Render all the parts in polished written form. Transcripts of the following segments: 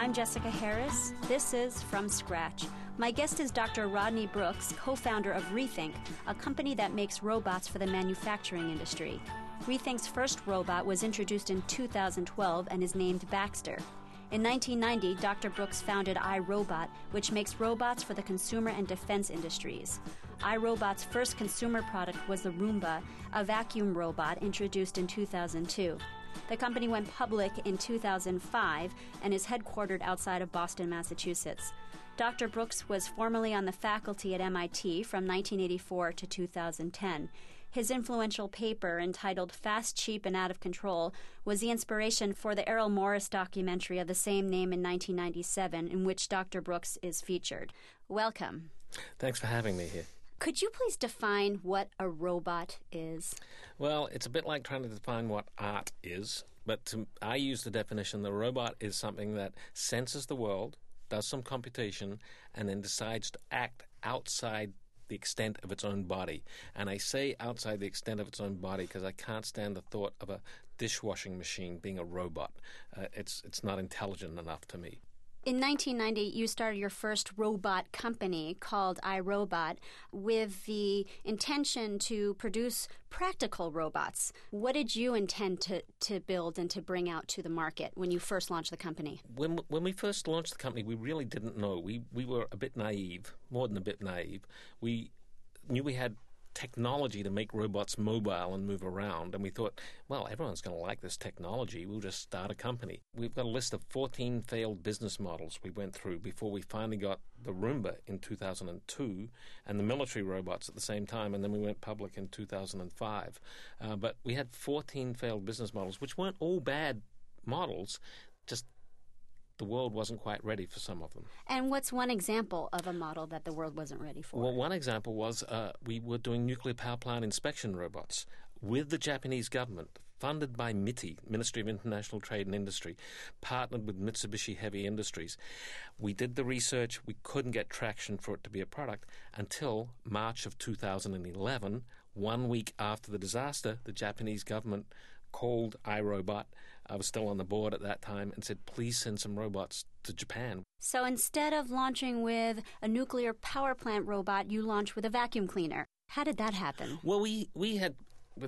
I'm Jessica Harris. This is From Scratch. My guest is Dr. Rodney Brooks, co-founder of Rethink, a company that makes robots for the manufacturing industry. Rethink's first robot was introduced in 2012 and is named Baxter. In 1990, Dr. Brooks founded iRobot, which makes robots for the consumer and defense industries. iRobot's first consumer product was the Roomba, a vacuum robot introduced in 2002. The company went public in 2005 and is headquartered outside of Boston, Massachusetts. Dr. Brooks was formerly on the faculty at MIT from 1984 to 2010. His influential paper, entitled Fast, Cheap, and Out of Control, was the inspiration for the Errol Morris documentary of the same name in 1997, in which Dr. Brooks is featured. Welcome. Thanks for having me here. Could you please define what a robot is? Well, it's a bit like trying to define what art is, but I use the definition the robot is something that senses the world, does some computation, and then decides to act outside the extent of its own body. And I say outside the extent of its own body because I can't stand the thought of a dishwashing machine being a robot. It's not intelligent enough to me. In 1990, you started your first robot company called iRobot with the intention to produce practical robots. What did you intend to build and to bring out to the market when you first launched the company? When we first launched the company, we really didn't know. We were a bit naive, more than a bit naive. We knew we had technology to make robots mobile and move around, and we thought, well, everyone's going to like this technology. We'll just start a company. We've got a list of 14 failed business models we went through before we finally got the Roomba in 2002 and the military robots at the same time, and then we went public in 2005. But we had 14 failed business models, which weren't all bad models, just the world wasn't quite ready for some of them. And what's one example of a model that the world wasn't ready for? Well, one example was we were doing nuclear power plant inspection robots with the Japanese government, funded by MITI, Ministry of International Trade and Industry, partnered with Mitsubishi Heavy Industries. We did the research. We couldn't get traction for it to be a product until March of 2011, 1 week after the disaster. The Japanese government called iRobot. I was still on the board at that time and said, please send some robots to Japan. So instead of launching with a nuclear power plant robot, you launched with a vacuum cleaner. How did that happen? Well, we had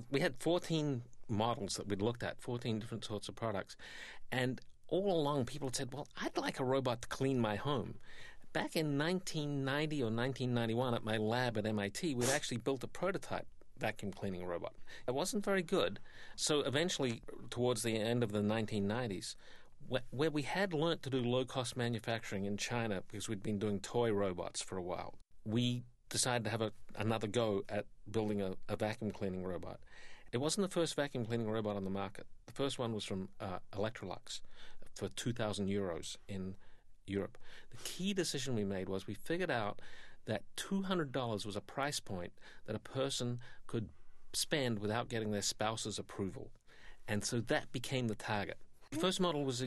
14 models that we'd looked at, 14 different sorts of products. And all along, people had said, well, I'd like a robot to clean my home. Back in 1990 or 1991 at my lab at MIT, we'd actually built a prototype vacuum cleaning robot. It wasn't very good. So eventually, towards the end of the 1990s, where we had learnt to do low-cost manufacturing in China because we'd been doing toy robots for a while, we decided to have another go at building a vacuum cleaning robot. It wasn't the first vacuum cleaning robot on the market. The first one was from Electrolux for 2,000 euros in Europe. The key decision we made was we figured out that $200 was a price point that a person could spend without getting their spouse's approval. And so that became the target. The first model was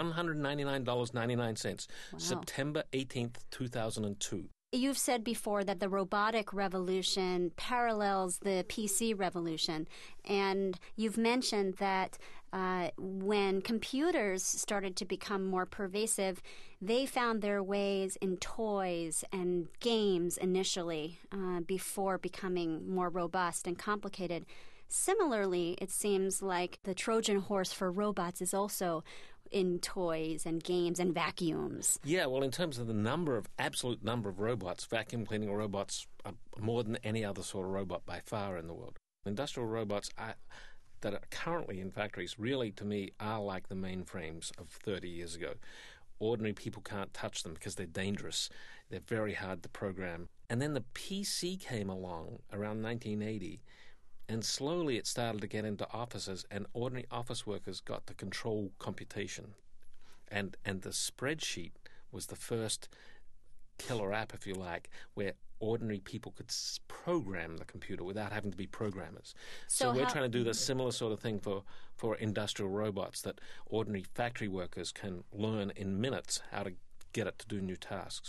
$199.99, wow. September 18th, 2002. You've said before that the robotic revolution parallels the PC revolution, and you've mentioned that when computers started to become more pervasive, they found their ways in toys and games initially before becoming more robust and complicated. Similarly, it seems like the Trojan horse for robots is also in toys and games and vacuums. Yeah, well, in terms of the absolute number of robots, vacuum cleaning robots are more than any other sort of robot by far in the world. Industrial robots that are currently in factories really, to me, are like the mainframes of 30 years ago. Ordinary people can't touch them because they're dangerous. They're very hard to program. And then the PC came along around 1980, and slowly it started to get into offices, and ordinary office workers got to control computation. And the spreadsheet was the first killer app, if you like, where ordinary people could program the computer without having to be programmers. So we're trying to do the similar sort of thing for industrial robots, that ordinary factory workers can learn in minutes how to get it to do new tasks.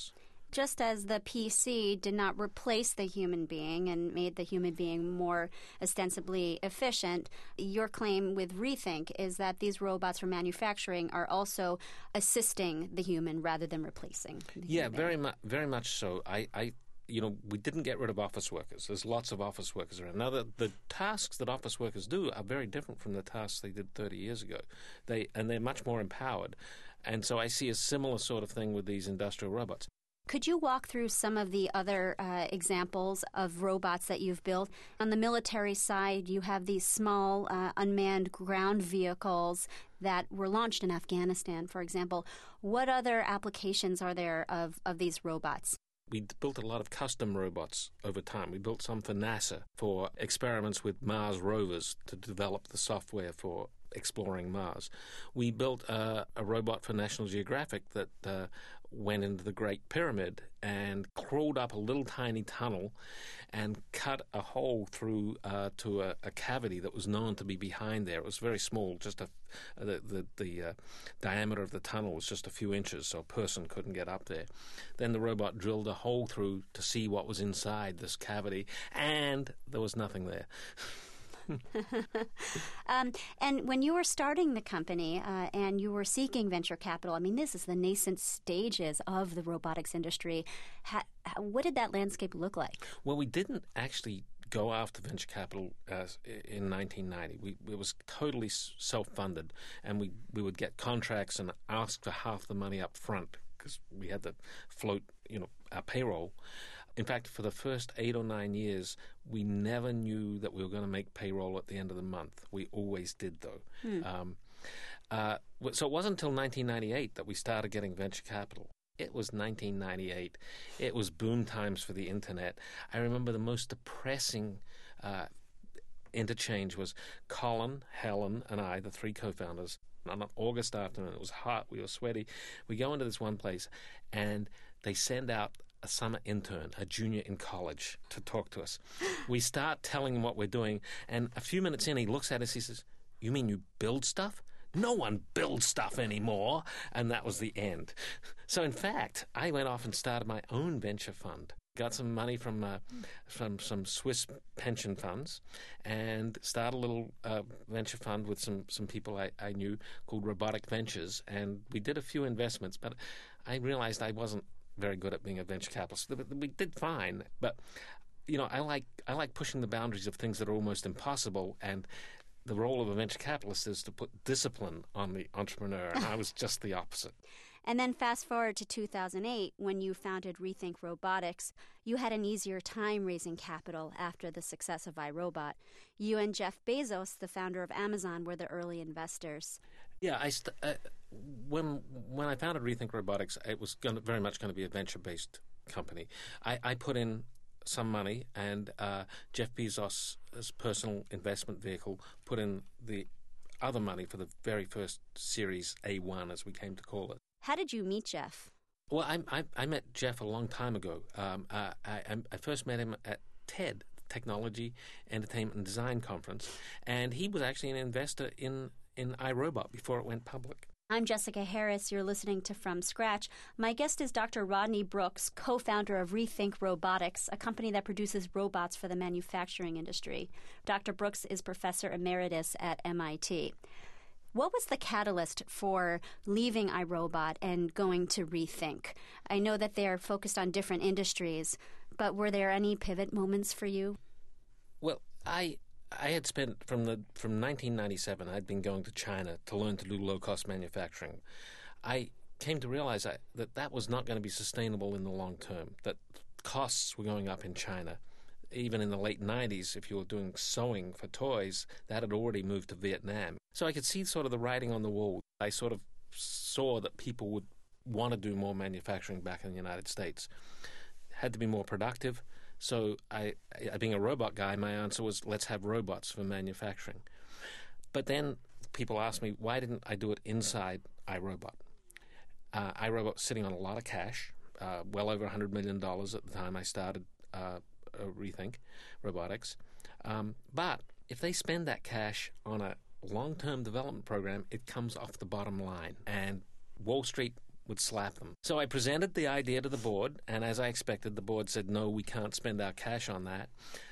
Just as the PC did not replace the human being and made the human being more ostensibly efficient, your claim with Rethink is that these robots for manufacturing are also assisting the human rather than replacing the human being. Very much so. We didn't get rid of office workers. There's lots of office workers around. Now, the tasks that office workers do are very different from the tasks they did 30 years ago. They're much more empowered. And so I see a similar sort of thing with these industrial robots. Could you walk through some of the other examples of robots that you've built? On the military side, you have these small unmanned ground vehicles that were launched in Afghanistan, for example. What other applications are there of these robots? We built a lot of custom robots over time. We built some for NASA for experiments with Mars rovers to develop the software for exploring Mars. We built a robot for National Geographic that went into the Great Pyramid and crawled up a little tiny tunnel and cut a hole through to a cavity that was known to be behind there. It was very small, just the diameter of the tunnel was just a few inches, so a person couldn't get up there. Then the robot drilled a hole through to see what was inside this cavity, and there was nothing there. And when you were starting the company and you were seeking venture capital, I mean, this is the nascent stages of the robotics industry. What did that landscape look like? Well, we didn't actually go after venture capital in 1990. It was totally self-funded, and we would get contracts and ask for half the money up front because we had to float, our payroll. In fact, for the first 8 or 9 years, we never knew that we were going to make payroll at the end of the month. We always did, though. So it wasn't until 1998 that we started getting venture capital. It was 1998. It was boom times for the Internet. I remember the most depressing interchange was Colin, Helen, and I, the three co-founders, on an August afternoon. It was hot. We were sweaty. We go into this one place, and they send out a summer intern, a junior in college, to talk to us. We start telling him what we're doing, and a few minutes in, he looks at us, he says, "You mean you build stuff? No one builds stuff anymore." And that was the end. So, in fact, I went off and started my own venture fund. Got some money from some Swiss pension funds and started a little venture fund with some people I knew called Robotic Ventures. And we did a few investments, but I realized I wasn't very good at being a venture capitalist. We did fine, but I like pushing the boundaries of things that are almost impossible, and the role of a venture capitalist is to put discipline on the entrepreneur, and I was just the opposite. And then fast forward to 2008, when you founded Rethink Robotics, you had an easier time raising capital after the success of iRobot. You and Jeff Bezos, the founder of Amazon, were the early investors. Yeah, when I founded Rethink Robotics, it was very much going to be a venture-based company. I put in some money, and Jeff Bezos' personal investment vehicle put in the other money for the very first Series A1, as we came to call it. How did you meet Jeff? Well, I met Jeff a long time ago. I first met him at TED, Technology, Entertainment, and Design Conference, and he was actually an investor in iRobot before it went public. I'm Jessica Harris. You're listening to From Scratch. My guest is Dr. Rodney Brooks, co-founder of Rethink Robotics, a company that produces robots for the manufacturing industry. Dr. Brooks is professor emeritus at MIT. What was the catalyst for leaving iRobot and going to Rethink? I know that they're focused on different industries, but were there any pivot moments for you? Well, I had spent from 1997. I'd been going to China to learn to do low-cost manufacturing. I came to realize that was not going to be sustainable in the long term. That costs were going up in China. Even in the late 90s, if you were doing sewing for toys, that had already moved to Vietnam. So I could see sort of the writing on the wall. I sort of saw that people would want to do more manufacturing back in the United States. Had to be more productive. So being a robot guy, my answer was, let's have robots for manufacturing. But then people asked me, why didn't I do it inside iRobot? iRobot was sitting on a lot of cash, well over $100 million at the time I started Rethink Robotics. But if they spend that cash on a long-term development program, it comes off the bottom line. And Wall Street would slap them. So I presented the idea to the board, and as I expected, the board said, no, we can't spend our cash on that.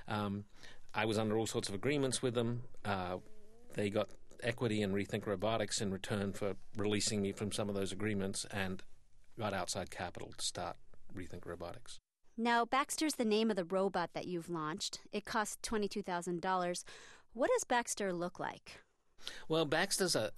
I was under all sorts of agreements with them. They got equity in Rethink Robotics in return for releasing me from some of those agreements, and got outside capital to start Rethink Robotics. Now, Baxter's the name of the robot that you've launched. It cost $22,000. What does Baxter look like? Well, Baxter's a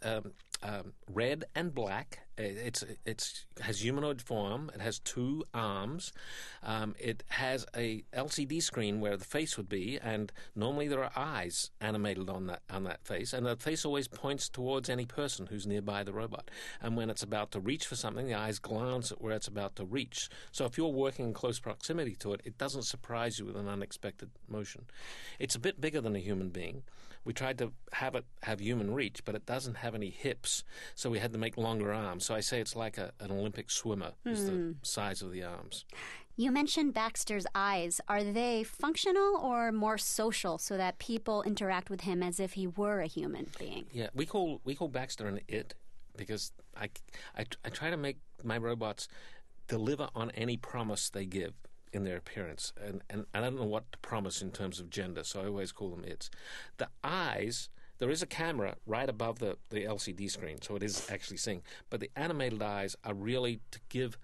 red and black. It has humanoid form. It has 2 arms. It has a LCD screen where the face would be, and normally there are eyes animated on that face, and the face always points towards any person who's nearby the robot. And when it's about to reach for something, the eyes glance at where it's about to reach. So if you're working in close proximity to it, it doesn't surprise you with an unexpected motion. It's a bit bigger than a human being. We tried to have it have human reach, but it doesn't have any hips, so we had to make longer arms. So I say it's like an Olympic swimmer is the size of the arms. You mentioned Baxter's eyes. Are they functional or more social so that people interact with him as if he were a human being? Yeah, we call Baxter an it because I try to make my robots deliver on any promise they give in their appearance, and I don't know what to promise in terms of gender, so I always call them its. The eyes, there is a camera right above the LCD screen, so it is actually seeing, but the animated eyes are really to give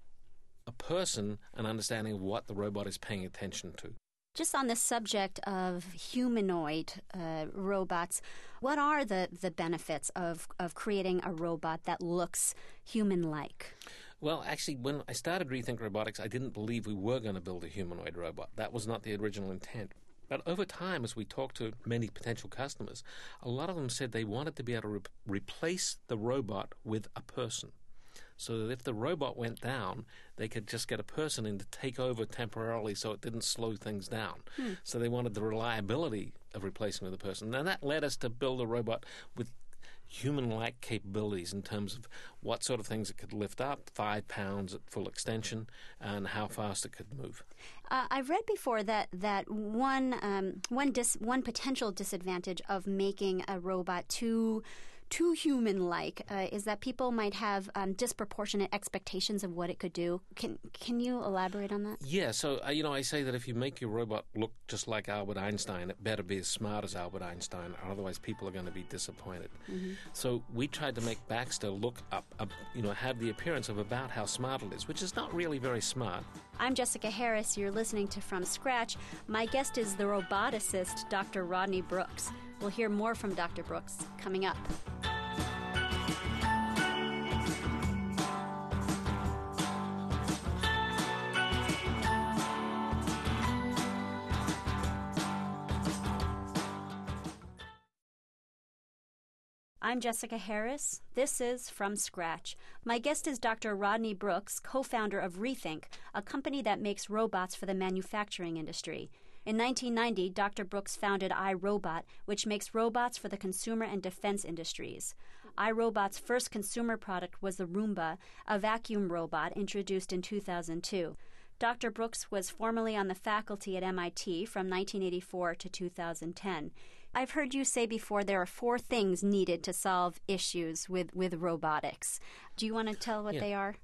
a person an understanding of what the robot is paying attention to. Just on the subject of humanoid robots, what are the benefits of creating a robot that looks human-like? Well, actually, when I started Rethink Robotics, I didn't believe we were going to build a humanoid robot. That was not the original intent. But over time, as we talked to many potential customers, a lot of them said they wanted to be able to replace the robot with a person. So that if the robot went down, they could just get a person in to take over temporarily so it didn't slow things down. So they wanted the reliability of replacing with a person. Now that led us to build a robot with human-like capabilities in terms of what sort of things it could lift up, 5 pounds at full extension, and how fast it could move. I've read before that one potential disadvantage of making a robot too human-like is that people might have disproportionate expectations of what it could do. Can you elaborate on that? Yeah, so I say that if you make your robot look just like Albert Einstein, it better be as smart as Albert Einstein, or otherwise people are going to be disappointed. So we tried to make Baxter look have the appearance of about how smart it is, which is not really very smart. I'm Jessica Harris. You're listening to From Scratch. My guest is the roboticist, Dr. Rodney Brooks. We'll hear more from Dr. Brooks coming up. I'm Jessica Harris. This is From Scratch. My guest is Dr. Rodney Brooks, co-founder of Rethink, a company that makes robots for the manufacturing industry. In 1990, Dr. Brooks founded iRobot, which makes robots for the consumer and defense industries. iRobot's first consumer product was the Roomba, a vacuum robot introduced in 2002. Dr. Brooks was formerly on the faculty at MIT from 1984 to 2010. I've heard you say before there are 4 things needed to solve issues with robotics. Do you want to tell what they are?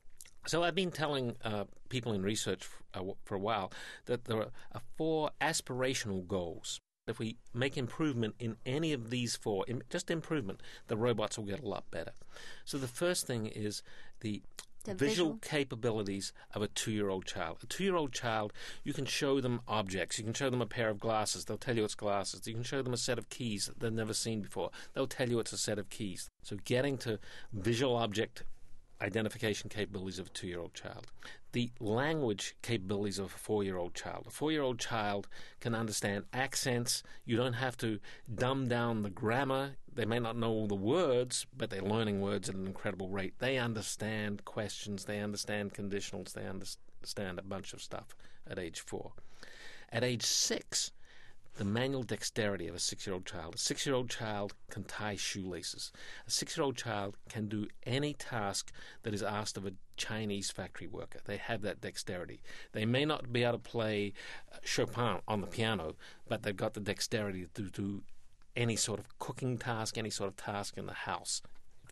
So I've been telling people in research for a while that there are 4 aspirational goals. If we make improvement in any of these 4, just improvement, the robots will get a lot better. So the first thing is the visual capabilities of a 2-year-old child. A 2-year-old child, you can show them objects. You can show them a pair of glasses. They'll tell you it's glasses. You can show them a set of keys that they've never seen before. They'll tell you it's a set of keys. So getting to visual object identification capabilities of a 2-year-old child. The language capabilities of a 4-year-old child. A 4-year-old child can understand accents. You don't have to dumb down the grammar. They may not know all the words, but they're learning words at an incredible rate. They understand questions. They understand conditionals. They understand a bunch of stuff at age 4. At age 6, the manual dexterity of a 6-year-old child. A 6-year-old child can tie shoelaces. A 6-year-old child can do any task that is asked of a Chinese factory worker. They have that dexterity. They may not be able to play Chopin on the piano, but they've got the dexterity to do any sort of cooking task, any sort of task in the house, if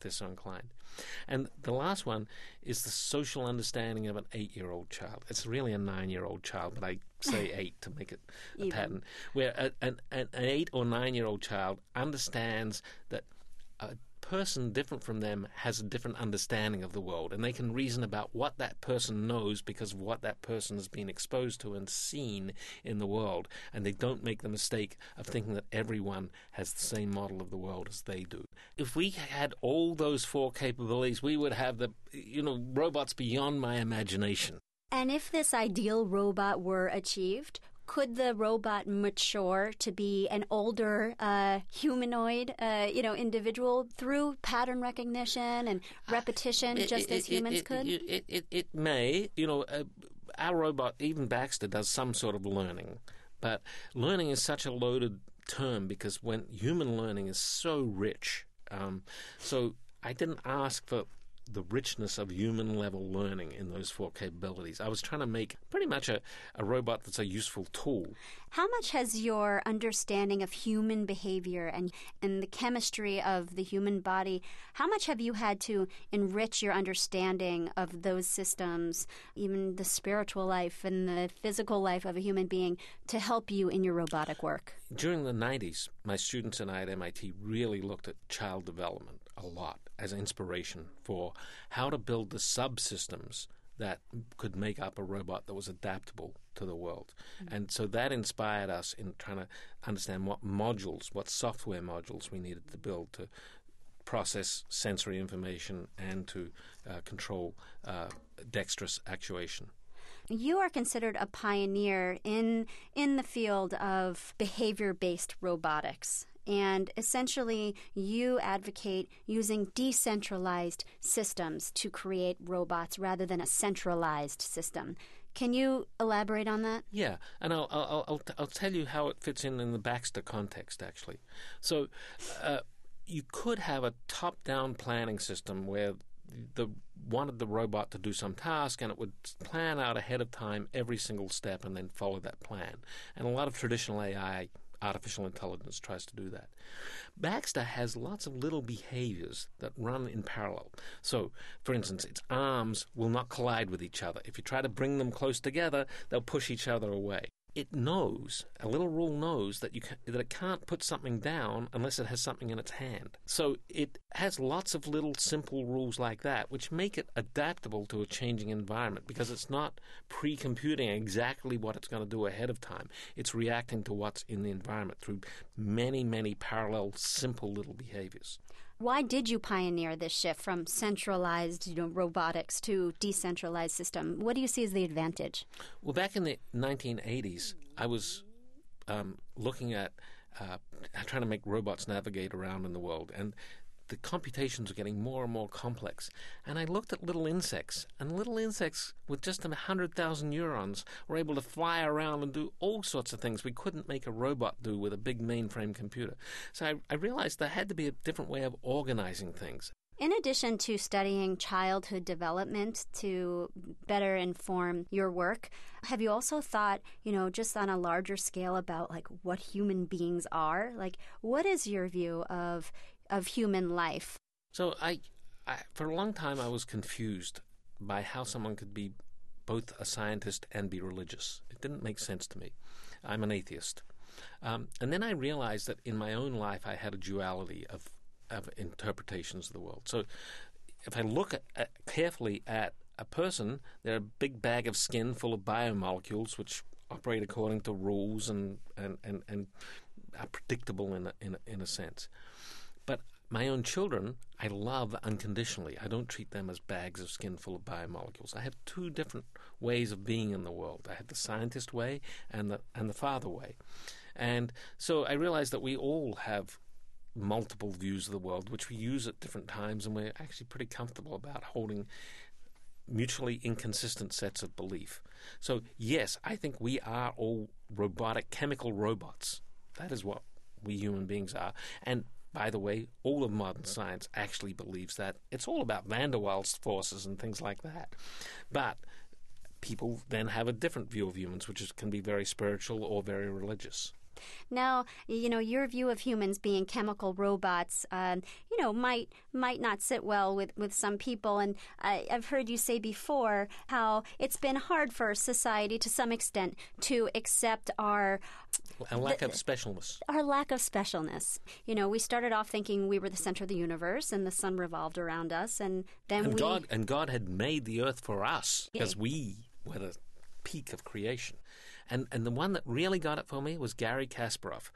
they're so inclined. And the last one is the social understanding of an 8-year-old child. It's really a 9-year-old child, but I say 8 to make it a pattern, where an 8 or 9-year-old child understands that a person different from them has a different understanding of the world, and they can reason about what that person knows because of what that person has been exposed to and seen in the world, and they don't make the mistake of thinking that everyone has the same model of the world as they do. If we had all those 4 capabilities, we would have robots beyond my imagination. And if this ideal robot were achieved, could the robot mature to be an older humanoid, individual through pattern recognition and repetition, just as humans could? It may. Our robot, even Baxter, does some sort of learning. But learning is such a loaded term because when human learning is so rich. So I didn't ask for the richness of human-level learning in those 4 capabilities. I was trying to make pretty much a robot that's a useful tool. How much has your understanding of human behavior and the chemistry of the human body, how much have you had to enrich your understanding of those systems, even the spiritual life and the physical life of a human being, to help you in your robotic work? During the 90s, my students and I at MIT really looked at child development a lot as inspiration for how to build the subsystems that could make up a robot that was adaptable to the world. Mm-hmm. And so that inspired us in trying to understand what software modules we needed to build to process sensory information and to control dexterous actuation. You are considered a pioneer in the field of behavior-based robotics. And essentially, you advocate using decentralized systems to create robots rather than a centralized system. Can you elaborate on that? Yeah, and I'll tell you how it fits in the Baxter context, actually. So you could have a top-down planning system where wanted the robot to do some task, and it would plan out ahead of time every single step and then follow that plan. And a lot of traditional AI, artificial intelligence, tries to do that. Baxter has lots of little behaviors that run in parallel. So, for instance, its arms will not collide with each other. If you try to bring them close together, they'll push each other away. It knows, a little rule knows that it can't put something down unless it has something in its hand. So it has lots of little simple rules like that, which make it adaptable to a changing environment because it's not pre-computing exactly what it's going to do ahead of time. It's reacting to what's in the environment through many, many parallel, simple little behaviors. Why did you pioneer this shift from centralized, robotics to decentralized system? What do you see as the advantage? Well, back in the 1980s, I was looking at trying to make robots navigate around in the world, and the computations were getting more and more complex. And I looked at little insects, and little insects with just 100,000 neurons were able to fly around and do all sorts of things we couldn't make a robot do with a big mainframe computer. So I realized there had to be a different way of organizing things. In addition to studying childhood development to better inform your work, have you also thought, just on a larger scale about what human beings are? What is your view of human life? So I for a long time I was confused by how someone could be both a scientist and be religious. It didn't make sense to me. I'm an atheist. And then I realized that in my own life I had a duality of interpretations of the world. So if I look carefully at a person, they're a big bag of skin full of biomolecules which operate according to rules and are predictable in a sense. But my own children, I love unconditionally. I don't treat them as bags of skin full of biomolecules. I have 2 different ways of being in the world. I have the scientist way and the father way. And so I realized that we all have multiple views of the world, which we use at different times, and we're actually pretty comfortable about holding mutually inconsistent sets of belief. So, yes, I think we are all robotic, chemical robots. That is what we human beings are. And by the way, all of modern science actually believes that. It's all about van der Waals forces and things like that. But people then have a different view of humans, which can be very spiritual or very religious. Now, your view of humans being chemical robots, might not sit well with some people. And I've heard you say before how it's been hard for society to some extent to accept our lack of specialness. Our lack of specialness. We started off thinking we were the center of the universe and the sun revolved around us, and then God had made the earth for us because we were the peak of creation. And the one that really got it for me was Garry Kasparov.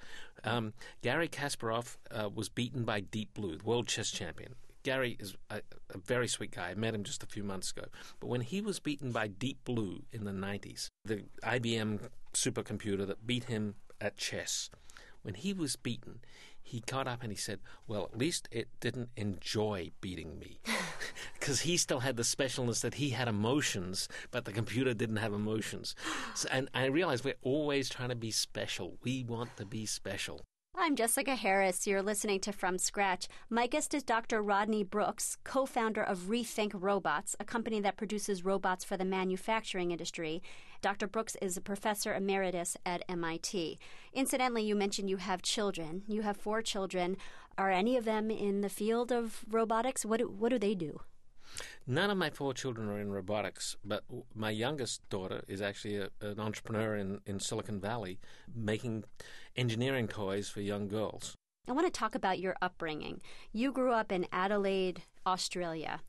Garry Kasparov was beaten by Deep Blue, the world chess champion. Garry is a very sweet guy. I met him just a few months ago. But when he was beaten by Deep Blue in the 90s, the IBM supercomputer that beat him at chess, when he was beaten, he got up and he said, well, at least it didn't enjoy beating me. Because he still had the specialness that he had emotions, but the computer didn't have emotions. And I realized we're always trying to be special. We want to be special. I'm Jessica Harris. You're listening to From Scratch. My guest is Dr. Rodney Brooks, co-founder of Rethink Robots, a company that produces robots for the manufacturing industry. Dr. Brooks is a professor emeritus at MIT. Incidentally, you mentioned you have children. You have 4 children. Are any of them in the field of robotics? What do they do? None of my 4 children are in robotics, but my youngest daughter is actually an entrepreneur in Silicon Valley making engineering toys for young girls. I want to talk about your upbringing. You grew up in Adelaide, Australia.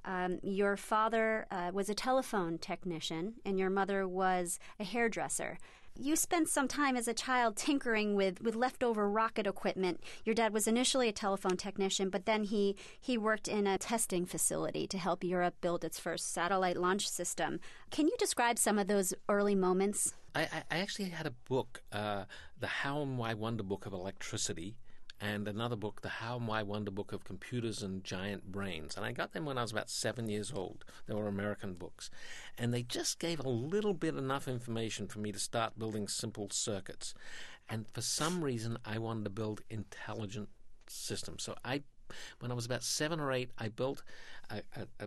Your father was a telephone technician, and your mother was a hairdresser. You spent some time as a child tinkering with leftover rocket equipment. Your dad was initially a telephone technician, but then he worked in a testing facility to help Europe build its first satellite launch system. Can you describe some of those early moments? I actually had a book, The How and Why Wonder Book of Electricity, and another book, The How and Why Wonder Book of Computers and Giant Brains. And I got them when I was about 7 years old. They were American books. And they just gave a little bit enough information for me to start building simple circuits. And for some reason, I wanted to build intelligent systems. So when I was about 7 or 8, I built a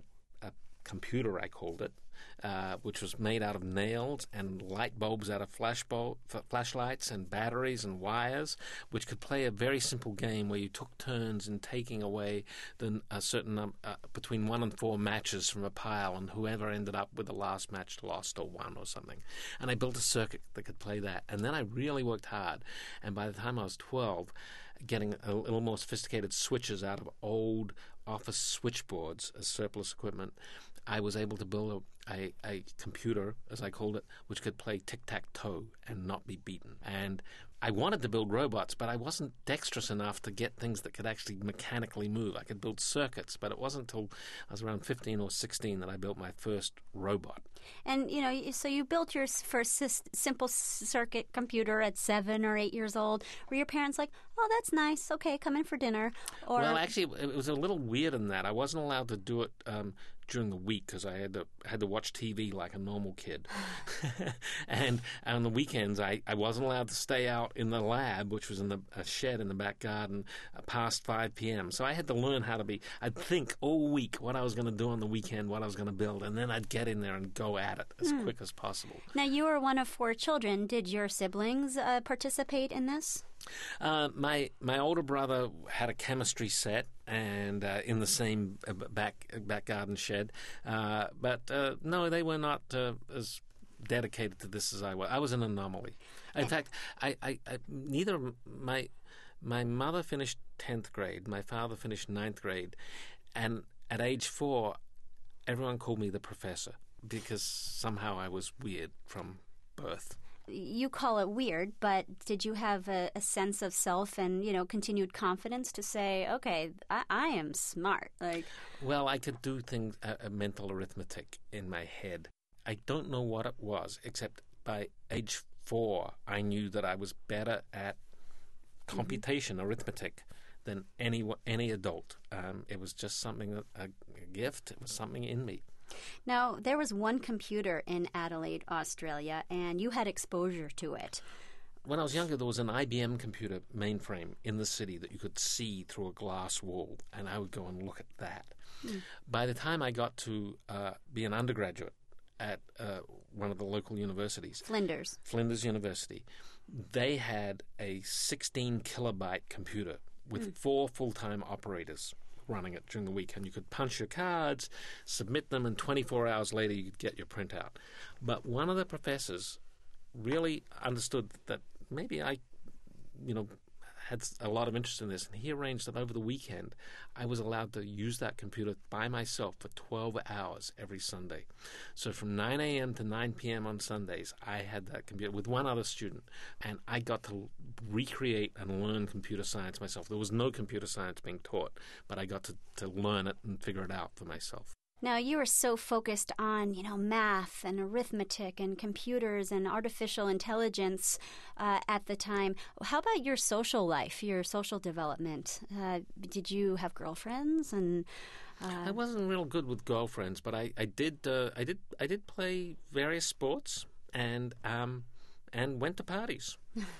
computer, I called it, which was made out of nails and light bulbs out of flashlights and batteries and wires, which could play a very simple game where you took turns in taking away a certain between 1 and 4 matches from a pile, and whoever ended up with the last match lost or won or something. And I built a circuit that could play that. And then I really worked hard. And by the time I was 12, getting a little more sophisticated switches out of old office switchboards as surplus equipment, I was able to build a computer, as I called it, which could play tic-tac-toe and not be beaten. And I wanted to build robots, but I wasn't dexterous enough to get things that could actually mechanically move. I could build circuits, but it wasn't until I was around 15 or 16 that I built my first robot. And, so you built your first simple circuit computer at 7 or 8 years old. Were your parents like, oh, that's nice, okay, come in for dinner? Or... Well, actually, it was a little weird in that. I wasn't allowed to do it during the week because I had to watch TV like a normal kid. And on the weekends, I wasn't allowed to stay out in the lab, which was in a shed in the back garden, past 5 p.m. So I had to learn how to I'd think all week what I was going to do on the weekend, what I was going to build, and then I'd get in there and go at it as quick as possible. Now, you were one of 4 children. Did your siblings participate in this? My older brother had a chemistry set and in the same back garden shed, but no, they were not as dedicated to this as I was. I was an anomaly. In fact, neither my mother finished 10th grade, my father finished 9th grade, and at age 4, everyone called me the professor because somehow I was weird from birth. You call it weird, but did you have a sense of self and, continued confidence to say, okay, I am smart? Well, I could do things, mental arithmetic in my head. I don't know what it was, except by age 4, I knew that I was better at computation, arithmetic, than any adult. It was just something, a gift. It was something in me. Now, there was one computer in Adelaide, Australia, and you had exposure to it. When I was younger, there was an IBM computer mainframe in the city that you could see through a glass wall, and I would go and look at that. By the time I got to be an undergraduate at one of the local universities, Flinders University, they had a 16 kilobyte computer with 4 full-time operators running it during the week, and you could punch your cards, submit them, and 24 hours later you could get your printout. But one of the professors really understood that maybe I, had a lot of interest in this, and he arranged that over the weekend I was allowed to use that computer by myself for 12 hours every Sunday. So from 9 a.m. to 9 p.m. on Sundays, I had that computer with one other student, and I got to recreate and learn computer science myself. There was no computer science being taught, but I got to learn it and figure it out for myself. Now, you were so focused on, math and arithmetic and computers and artificial intelligence at the time. How about your social life, your social development? Did you have girlfriends? And I wasn't real good with girlfriends, but I did play various sports and went to parties.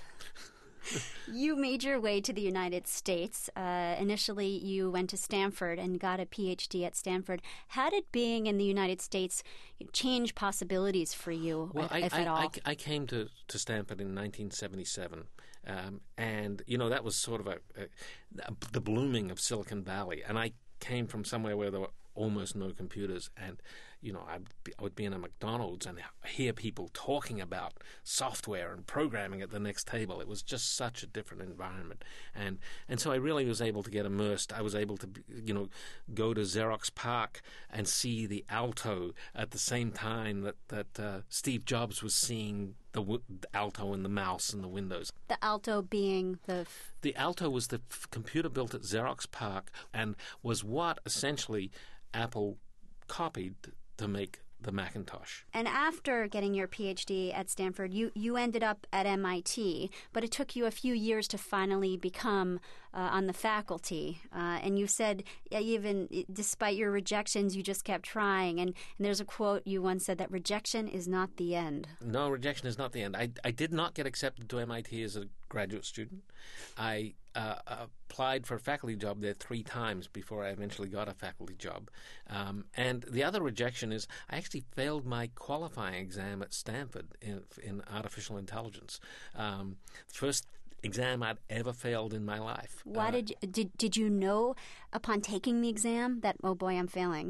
You made your way to the United States. Initially, you went to Stanford and got a PhD at Stanford. How did being in the United States change possibilities for you, if at all? I came to Stanford in 1977, and that was sort of the blooming of Silicon Valley. And I came from somewhere where there were almost no computers, and I would be in a McDonald's and hear people talking about software and programming at the next table. It was just such a different environment, and so I really was able to get immersed. I was able to go to Xerox PARC and see the Alto at the same time that Steve Jobs was seeing the Alto and the mouse and the Windows. The Alto being The Alto was the computer built at Xerox PARC and was what essentially Apple copied to make the Macintosh. And after getting your PhD at Stanford, you ended up at MIT, but it took you a few years to finally become on the faculty. And you said even despite your rejections, you just kept trying. And there's a quote you once said that rejection is not the end. No, rejection is not the end. I did not get accepted to MIT as a graduate student. I applied for a faculty job there 3 times before I eventually got a faculty job. And the other rejection is I actually failed my qualifying exam at Stanford in artificial intelligence. First exam I'd ever failed in my life. Why did you know upon taking the exam that, oh boy, I'm failing?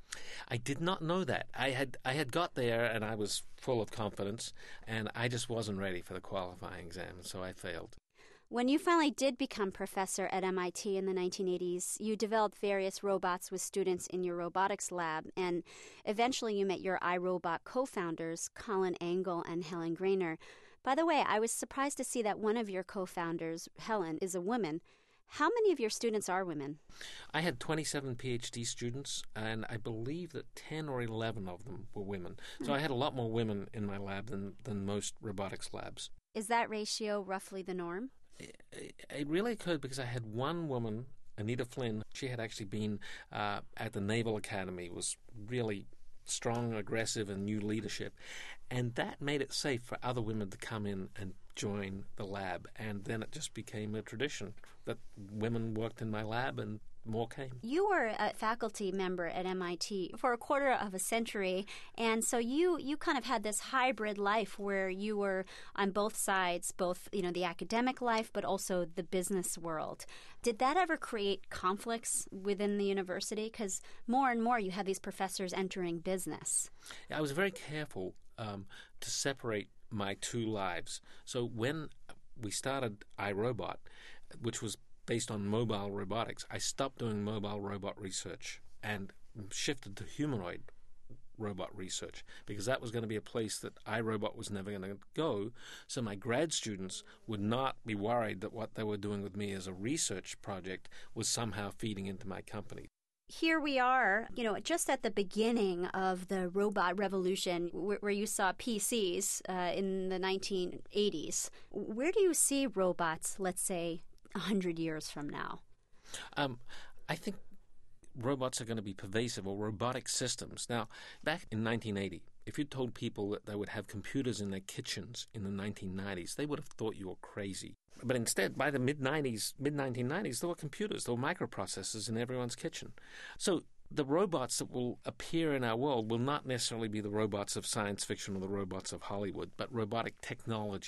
I did not know that. I had got there and I was full of confidence, and I just wasn't ready for the qualifying exam, so I failed. When you finally did become professor at MIT in the 1980s, you developed various robots with students in your robotics lab, and eventually you met your iRobot co-founders, Colin Angle and Helen Grainer. By the way, I was surprised to see that one of your co-founders, Helen, is a woman. How many of your students are women? I had 27 PhD students, and I believe that 10 or 11 of them were women. So I had a lot more women in my lab than most robotics labs. Is that ratio roughly the norm? It really occurred because I had one woman, Anita Flynn. She had actually been at the Naval Academy, was really strong, aggressive, and new leadership. And that made it safe for other women to come in and join the lab. And then it just became a tradition that women worked in my lab and more came. You were a faculty member at MIT for a quarter of a century, and so you kind of had this hybrid life where you were on both sides, both the academic life but also the business world. Did that ever create conflicts within the university? Because more and more you have these professors entering business. I was very careful to separate my 2 lives. So when we started iRobot, which was based on mobile robotics, I stopped doing mobile robot research and shifted to humanoid robot research because that was going to be a place that iRobot was never going to go. So my grad students would not be worried that what they were doing with me as a research project was somehow feeding into my company. Here we are, just at the beginning of the robot revolution where you saw PCs in the 1980s. Where do you see robots, let's say, 100 years from now? I think robots are going to be pervasive, or robotic systems. Now, back in 1980, if you told people that they would have computers in their kitchens in the 1990s, they would have thought you were crazy. But instead, by the mid-1990s, there were computers, there were microprocessors in everyone's kitchen. So the robots that will appear in our world will not necessarily be the robots of science fiction or the robots of Hollywood, but robotic technology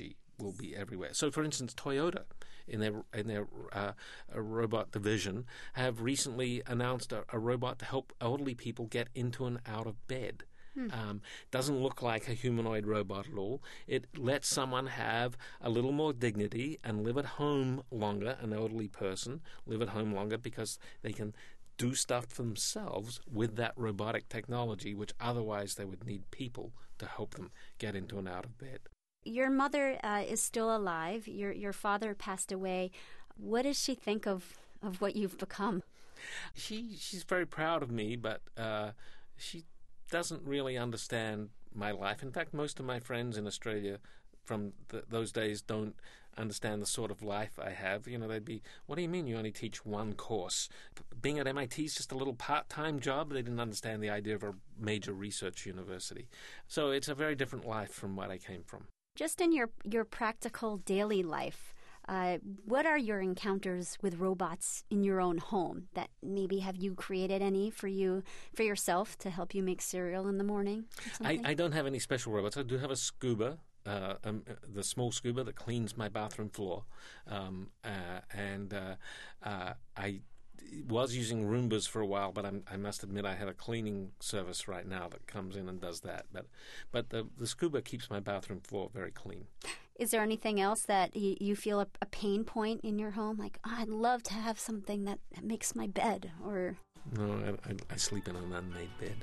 will be everywhere. So, for instance, Toyota, in their robot division, have recently announced a robot to help elderly people get into and out of bed. Doesn't look like a humanoid robot at all. It lets someone have a little more dignity and live at home longer, an elderly person live at home longer because they can do stuff for themselves with that robotic technology, which otherwise they would need people to help them get into and out of bed. Your mother is still alive. Your father passed away. What does she think of what you've become? She's very proud of me, but she doesn't really understand my life. In fact, most of my friends in Australia from those days don't understand the sort of life I have. You know, they'd be, what do you mean you only teach one course? Being at MIT is just a little part-time job. They didn't understand the idea of a major research university. So it's a very different life from what I came from. Just in your practical daily life, what are your encounters with robots in your own home? That maybe have you created any for yourself to help you make cereal in the morning? I don't have any special robots. I do have a Scuba, the small Scuba that cleans my bathroom floor, and I was using Roombas for a while, but I must admit I have a cleaning service right now that comes in and does that. But the Scuba keeps my bathroom floor very clean. Is there anything else that you feel a pain point in your home? Like, I'd love to have something that makes my bed, or... No, I sleep in an unmade bed.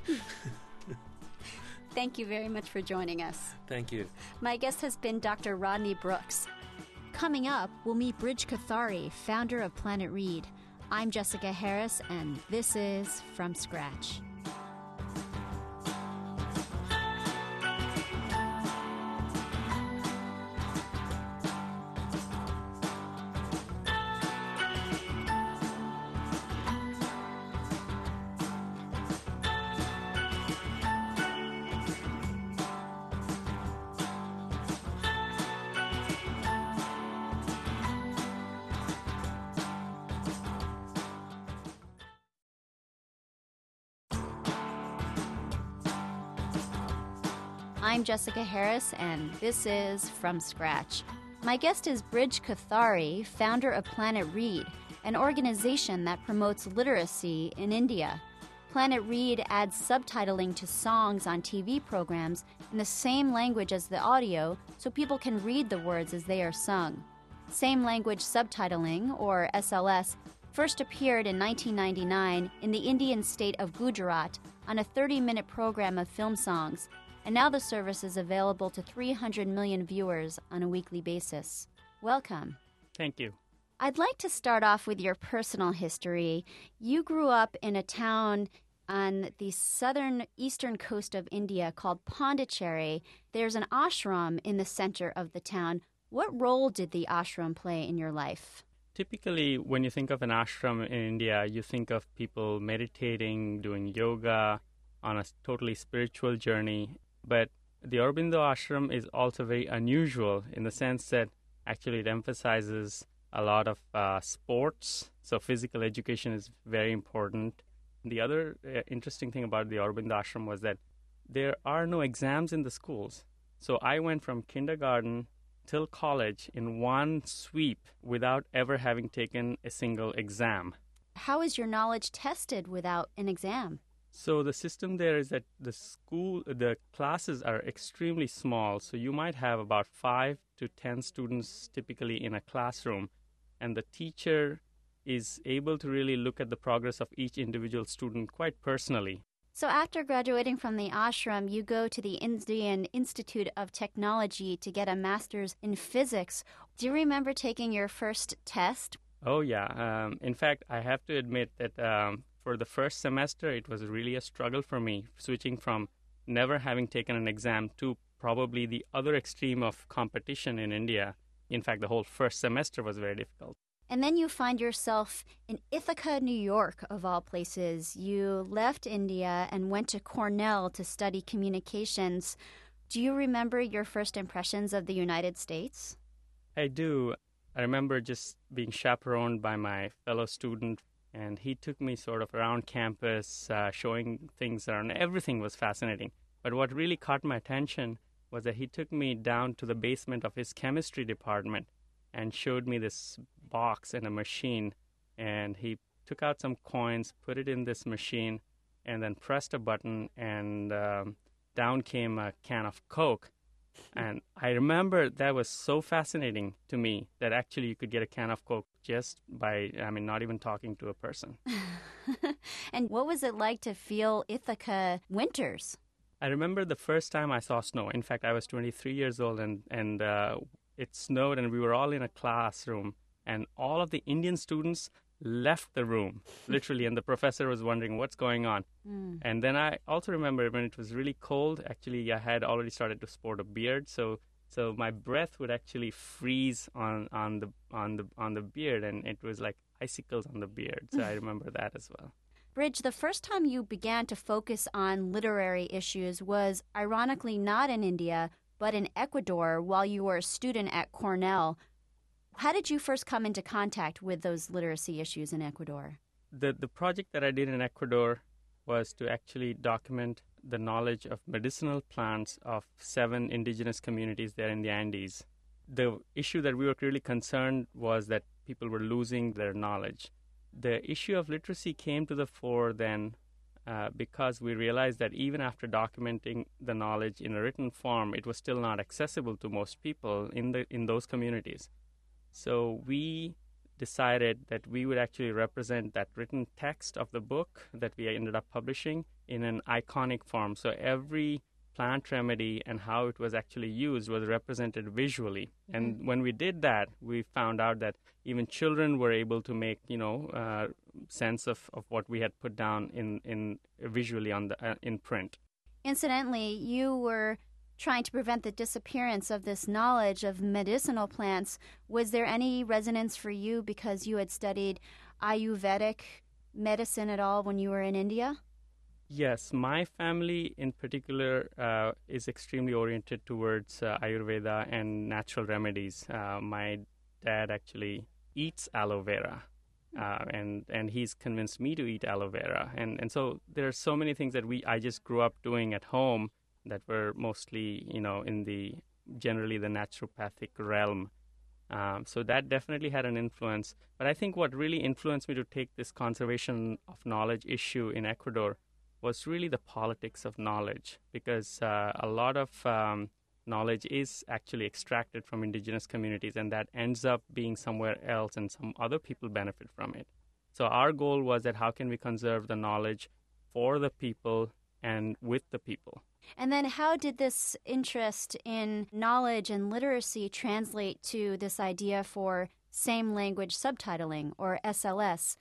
Thank you very much for joining us. Thank you. My guest has been Dr. Rodney Brooks. Coming up, we'll meet Brij Kothari, founder of Planet Read. I'm Jessica Harris, and this is From Scratch. I'm Jessica Harris, and this is From Scratch. My guest is Brij Kothari, founder of Planet Read, an organization that promotes literacy in India. Planet Read adds subtitling to songs on TV programs in the same language as the audio so people can read the words as they are sung. Same language subtitling, or SLS, first appeared in 1999 in the Indian state of Gujarat on a 30-minute program of film songs, and now the service is available to 300 million viewers on a weekly basis. Welcome. Thank you. I'd like to start off with your personal history. You grew up in a town on the southern eastern coast of India called Pondicherry. There's an ashram in the center of the town. What role did the ashram play in your life? Typically, when you think of an ashram in India, you think of people meditating, doing yoga, on a totally spiritual journey. But the Aurobindo Ashram is also very unusual in the sense that actually it emphasizes a lot of sports. So physical education is very important. The other interesting thing about the Aurobindo Ashram was that there are no exams in the schools. So I went from kindergarten till college in one sweep without ever having taken a single exam. How is your knowledge tested without an exam? So the system there is that the classes are extremely small. So you might have about 5 to 10 students typically in a classroom. And the teacher is able to really look at the progress of each individual student quite personally. So after graduating from the ashram, you go to the Indian Institute of Technology to get a master's in physics. Do you remember taking your first test? Oh, yeah. In fact, I have to admit that for the first semester, it was really a struggle for me, switching from never having taken an exam to probably the other extreme of competition in India. In fact, the whole first semester was very difficult. And then you find yourself in Ithaca, New York, of all places. You left India and went to Cornell to study communications. Do you remember your first impressions of the United States? I do. I remember just being chaperoned by my fellow student, and he took me sort of around campus, showing things around. Everything was fascinating. But what really caught my attention was that he took me down to the basement of his chemistry department and showed me this box and a machine. And he took out some coins, put it in this machine, and then pressed a button, and down came a can of Coke. And I remember that was so fascinating to me that actually you could get a can of Coke just by, not even talking to a person. And what was it like to feel Ithaca winters? I remember the first time I saw snow. In fact, I was 23 years old, and it snowed, and we were all in a classroom, and all of the Indian students left the room, literally, and the professor was wondering what's going on. And then I also remember when it was really cold, actually I had already started to sport a beard, so my breath would actually freeze on the beard, and it was like icicles on the beard. So I remember that as well. Bridge, the first time you began to focus on literary issues was ironically not in India, but in Ecuador while you were a student at Cornell. How did you first come into contact with those literacy issues in Ecuador? The project that I did in Ecuador was to actually document the knowledge of medicinal plants of 7 indigenous communities there in the Andes. The issue that we were really concerned was that people were losing their knowledge. The issue of literacy came to the fore then because we realized that even after documenting the knowledge in a written form, it was still not accessible to most people in those communities. So we decided that we would actually represent that written text of the book that we ended up publishing in an iconic form. So every plant remedy and how it was actually used was represented visually. And when we did that, we found out that even children were able to make, sense of what we had put down in visually on in print. Incidentally, you were trying to prevent the disappearance of this knowledge of medicinal plants. Was there any resonance for you because you had studied Ayurvedic medicine at all when you were in India? Yes, my family in particular is extremely oriented towards Ayurveda and natural remedies. My dad actually eats aloe vera, and he's convinced me to eat aloe vera. And so there are so many things that I just grew up doing at home that were mostly, in generally the naturopathic realm. So that definitely had an influence. But I think what really influenced me to take this conservation of knowledge issue in Ecuador was really the politics of knowledge, because a lot of knowledge is actually extracted from indigenous communities, and that ends up being somewhere else, and some other people benefit from it. So our goal was that how can we conserve the knowledge for the people and with the people? And then how did this interest in knowledge and literacy translate to this idea for same language subtitling, or SLS?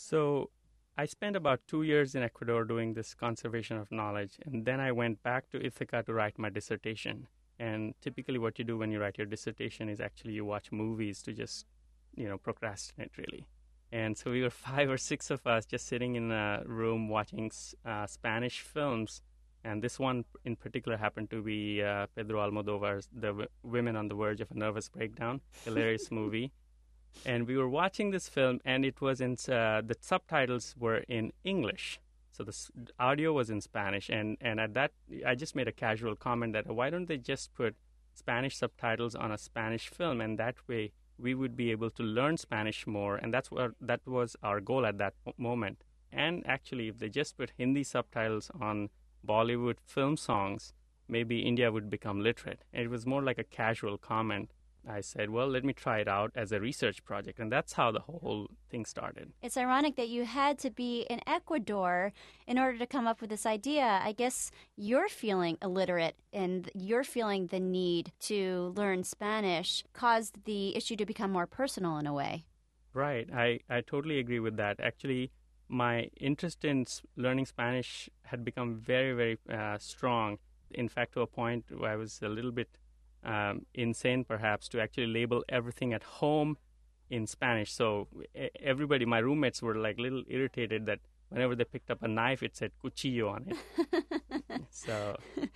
So I spent about 2 years in Ecuador doing this conservation of knowledge, and then I went back to Ithaca to write my dissertation. And typically what you do when you write your dissertation is actually you watch movies to just, procrastinate, really. And so we were 5 or 6 of us just sitting in a room watching Spanish films. And this one in particular happened to be Pedro Almodovar's The Women on the Verge of a Nervous Breakdown, hilarious movie. And we were watching this film, and it was the subtitles were in English. So the audio was in Spanish. And at that, I just made a casual comment that why don't they just put Spanish subtitles on a Spanish film? And that way we would be able to learn Spanish more. And that was our goal at that moment. And actually, if they just put Hindi subtitles on Bollywood film songs, maybe India would become literate. And it was more like a casual comment. I said, well, let me try it out as a research project. And that's how the whole thing started. It's ironic that you had to be in Ecuador in order to come up with this idea. I guess you're feeling illiterate and you're feeling the need to learn Spanish caused the issue to become more personal in a way. Right. I totally agree with that. Actually, my interest in learning Spanish had become very, very strong. In fact, to a point where I was a little bit insane, perhaps, to actually label everything at home in Spanish. So everybody, my roommates were like a little irritated that whenever they picked up a knife, it said cuchillo on it. So,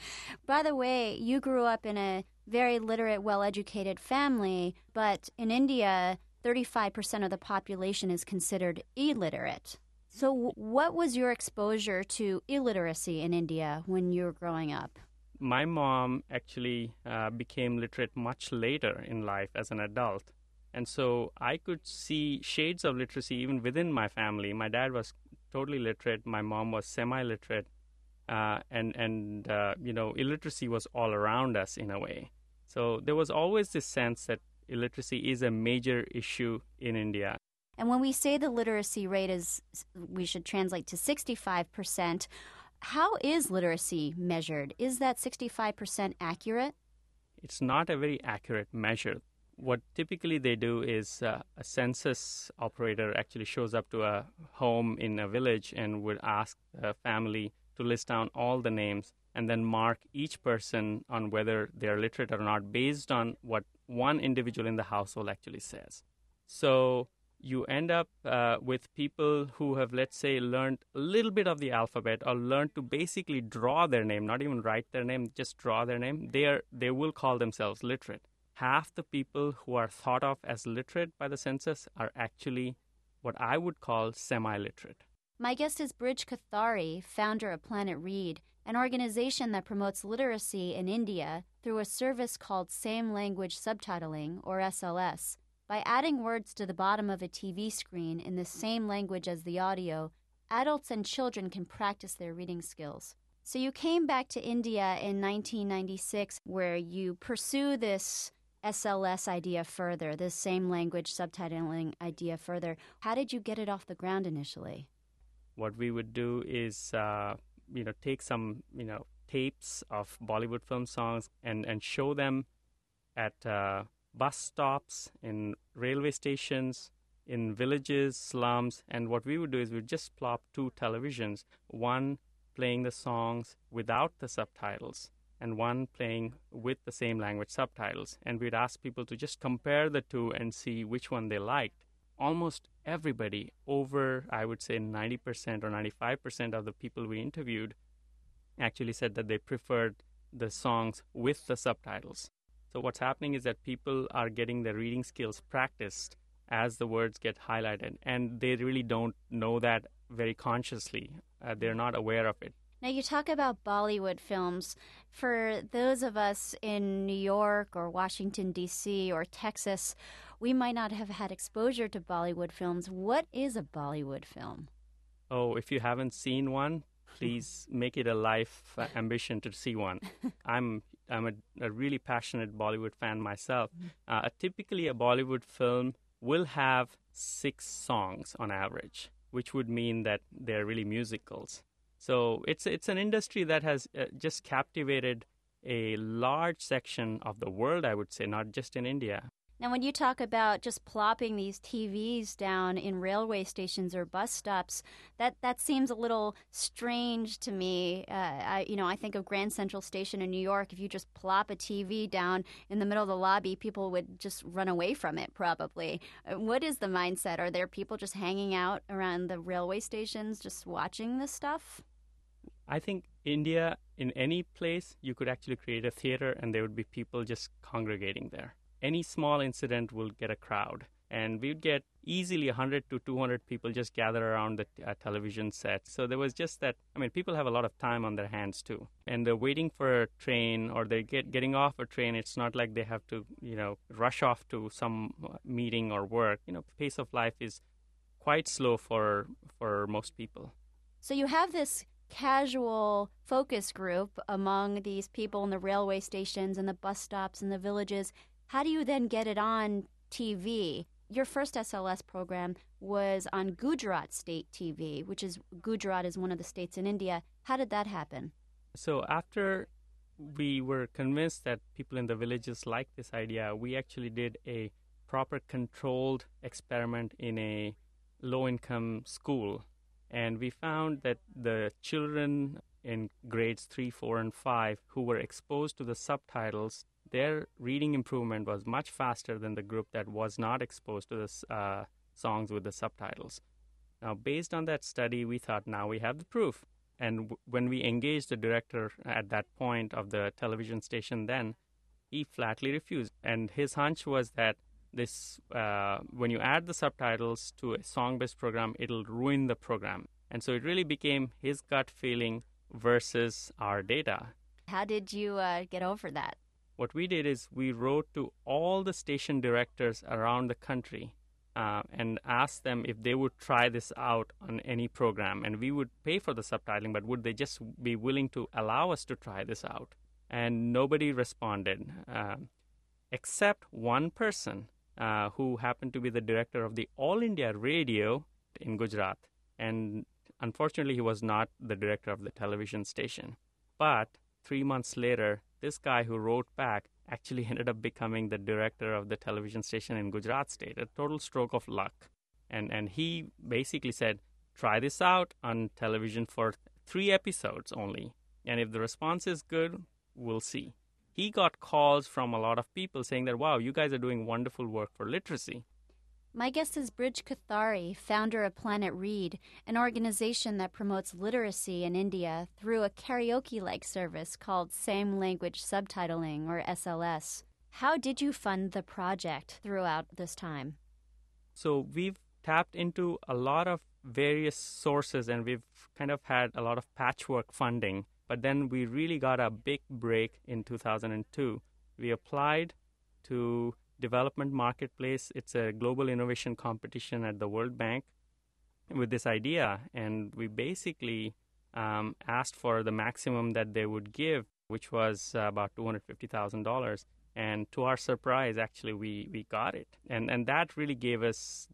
by the way, you grew up in a very literate, well-educated family, but in India, 35% of the population is considered illiterate. So what was your exposure to illiteracy in India when you were growing up? my mom actually became literate much later in life as an adult. And so I could see shades of literacy even within my family. My dad was totally literate. My mom was semi-literate. Illiteracy was all around us in a way. So there was always this sense that illiteracy is a major issue in India. And when we say the literacy rate is, we should translate to 65%, how is literacy measured? Is that 65% accurate? It's not a very accurate measure. What typically they do is a census operator actually shows up to a home in a village and would ask a family to list down all the names and then mark each person on whether they're literate or not based on what one individual in the household actually says. So you end up with people who have, let's say, learned a little bit of the alphabet or learned to basically draw their name, not even write their name, just draw their name. They will call themselves literate. Half the people who are thought of as literate by the census are actually what I would call semi-literate. My guest is Brij Kothari, founder of Planet Read, an organization that promotes literacy in India through a service called Same Language Subtitling, or SLS. By adding words to the bottom of a TV screen in the same language as the audio, adults and children can practice their reading skills. So you came back to India in 1996, where you pursue this SLS idea further, this same language subtitling idea further. How did you get it off the ground initially? What we would do is, take some, tapes of Bollywood film songs and show them at bus stops, in railway stations, in villages, slums. And what we would do is we'd just plop two televisions, one playing the songs without the subtitles and one playing with the same language subtitles. And we'd ask people to just compare the two and see which one they liked. Almost everybody, over, I would say, 90% or 95% of the people we interviewed actually said that they preferred the songs with the subtitles. So what's happening is that people are getting their reading skills practiced as the words get highlighted, and they really don't know that very consciously. They're not aware of it. Now, you talk about Bollywood films. For those of us in New York or Washington, D.C. or Texas, we might not have had exposure to Bollywood films. What is a Bollywood film? Oh, if you haven't seen one, please make it a life ambition to see one. I'm a really passionate Bollywood fan myself. Typically, a Bollywood film will have 6 songs on average, which would mean that they're really musicals. So it's an industry that has just captivated a large section of the world, I would say, not just in India. Now, when you talk about just plopping these TVs down in railway stations or bus stops, that seems a little strange to me. I think of Grand Central Station in New York. If you just plop a TV down in the middle of the lobby, people would just run away from it, probably. What is the mindset? Are there people just hanging out around the railway stations just watching this stuff? I think India, in any place, you could actually create a theater and there would be people just congregating there. Any small incident will get a crowd. And we'd get easily 100 to 200 people just gather around the television set. So there was just that, people have a lot of time on their hands too. And they're waiting for a train or they're getting off a train. It's not like they have to, rush off to some meeting or work. Pace of life is quite slow for most people. So you have this casual focus group among these people in the railway stations and the bus stops and the villages. How do you then get it on TV? Your first SLS program was on Gujarat State TV, Gujarat is one of the states in India. How did that happen? So after we were convinced that people in the villages liked this idea, we actually did a proper controlled experiment in a low-income school. And we found that the children in grades 3, 4, and 5 who were exposed to the subtitles, their reading improvement was much faster than the group that was not exposed to the songs with the subtitles. Now, based on that study, we thought, now we have the proof. And when we engaged the director at that point of the television station then, he flatly refused. And his hunch was that this, when you add the subtitles to a song-based program, it'll ruin the program. And so it really became his gut feeling versus our data. How did you get over that? What we did is we wrote to all the station directors around the country and asked them if they would try this out on any program. And we would pay for the subtitling, but would they just be willing to allow us to try this out? And nobody responded, except one person who happened to be the director of the All India Radio in Gujarat. And unfortunately, he was not the director of the television station. But 3 months later, this guy who wrote back actually ended up becoming the director of the television station in Gujarat state, a total stroke of luck. And he basically said, try this out on television for 3 episodes only. And if the response is good, we'll see. He got calls from a lot of people saying that, wow, you guys are doing wonderful work for literacy. My guest is Brij Kothari, founder of Planet Read, an organization that promotes literacy in India through a karaoke-like service called Same Language Subtitling, or SLS. How did you fund the project throughout this time? So we've tapped into a lot of various sources, and we've kind of had a lot of patchwork funding. But then we really got a big break in 2002. We applied to Development Marketplace. It's a global innovation competition at the World Bank with this idea. And we basically asked for the maximum that they would give, which was about $250,000. And to our surprise, actually, we got it. And that really gave us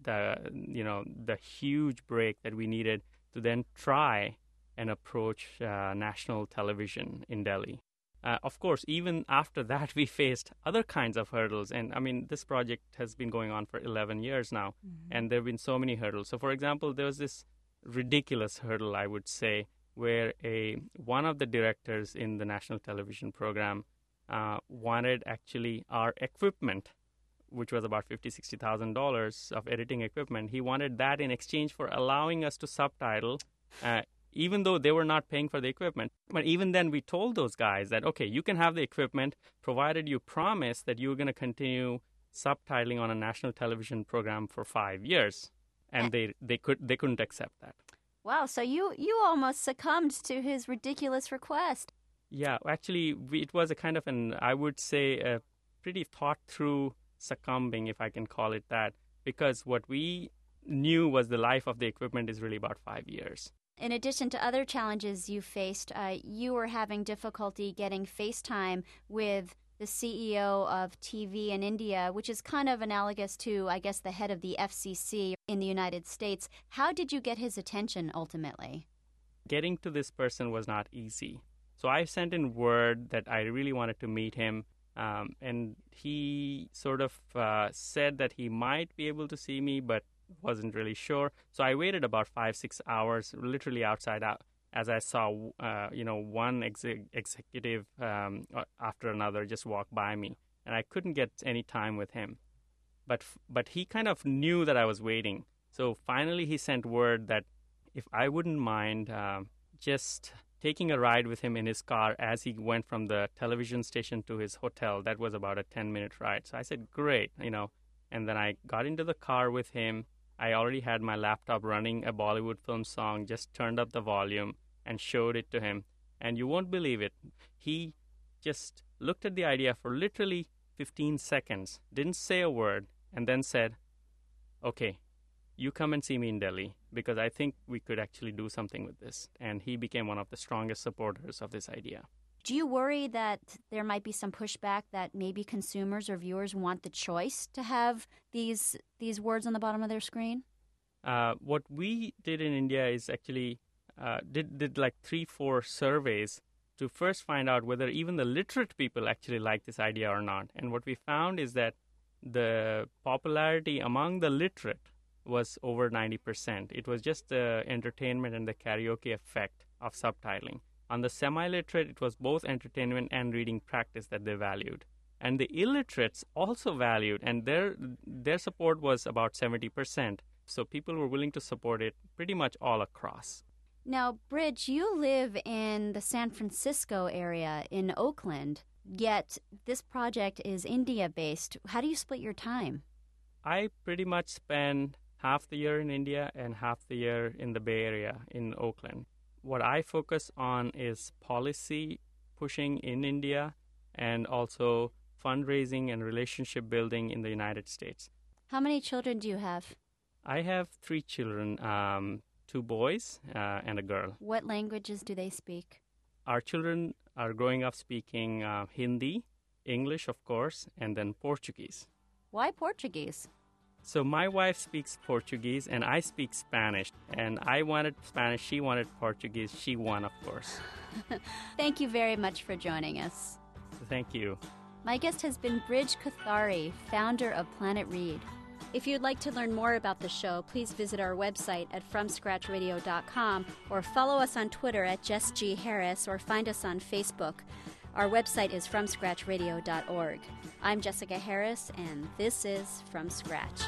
the huge break that we needed to then try and approach national television in Delhi. Of course, even after that, we faced other kinds of hurdles. And I mean, this project has been going on for 11 years now, and there have been so many hurdles. So, for example, there was this ridiculous hurdle, I would say, where one of the directors in the national television program wanted actually our equipment, which was about $50,000-$60,000 of editing equipment. He wanted that in exchange for allowing us to subtitle, even though they were not paying for the equipment. But even then, we told those guys that, okay, you can have the equipment, provided you promise that you're going to continue subtitling on a national television program for 5 years. And they couldn't accept that. Wow, so you almost succumbed to his ridiculous request. Yeah, actually, it was a kind of I would say, a pretty thought-through succumbing, if I can call it that, because what we knew was the life of the equipment is really about 5 years. In addition to other challenges you faced, you were having difficulty getting FaceTime with the CEO of TV in India, which is kind of analogous to, I guess, the head of the FCC in the United States. How did you get his attention ultimately? Getting to this person was not easy. So I sent in word that I really wanted to meet him, and he sort of said that he might be able to see me, but wasn't really sure. So I waited about 5-6 hours, literally outside, as I saw, one executive after another just walk by me, and I couldn't get any time with him. But he kind of knew that I was waiting. So finally, he sent word that if I wouldn't mind just taking a ride with him in his car as he went from the television station to his hotel. That was about a 10-minute ride. So I said, great, And then I got into the car with him. I already had my laptop running a Bollywood film song, just turned up the volume and showed it to him. And you won't believe it. He just looked at the idea for literally 15 seconds, didn't say a word, and then said, okay, you come and see me in Delhi because I think we could actually do something with this. And he became one of the strongest supporters of this idea. Do you worry that there might be some pushback that maybe consumers or viewers want the choice to have these words on the bottom of their screen? What we did in India is actually did like 3-4 surveys to first find out whether even the literate people actually like this idea or not. And what we found is that the popularity among the literate was over 90%. It was just the entertainment and the karaoke effect of subtitling. On the semi-literate, it was both entertainment and reading practice that they valued. And the illiterates also valued, and their support was about 70%. So people were willing to support it pretty much all across. Now, Brij, you live in the San Francisco area in Oakland, yet this project is India-based. How do you split your time? I pretty much spend half the year in India and half the year in the Bay Area in Oakland. What I focus on is policy pushing in India, and also fundraising and relationship building in the United States. How many children do you have? I have 3 children, 2 boys and a girl. What languages do they speak? Our children are growing up speaking Hindi, English, of course, and then Portuguese. Why Portuguese? So my wife speaks Portuguese and I speak Spanish. And I wanted Spanish, she wanted Portuguese, she won, of course. Thank you very much for joining us. Thank you. My guest has been Brij Kothari, founder of Planet Read. If you'd like to learn more about the show, please visit our website at FromScratchRadio.com or follow us on Twitter at Jess G. Harris or find us on Facebook. Our website is FromScratchRadio.org. I'm Jessica Harris, and this is From Scratch.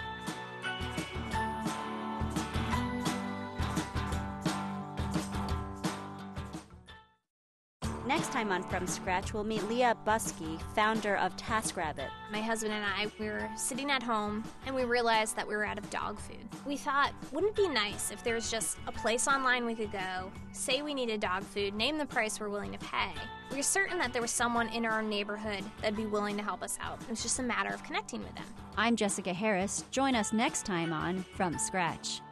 Next time on From Scratch, we'll meet Leah Buskey, founder of TaskRabbit. My husband and I, we were sitting at home, and we realized that we were out of dog food. We thought, wouldn't it be nice if there was just a place online we could go, say we needed dog food, name the price we're willing to pay. We were certain that there was someone in our neighborhood that'd be willing to help us out. It was just a matter of connecting with them. I'm Jessica Harris. Join us next time on From Scratch.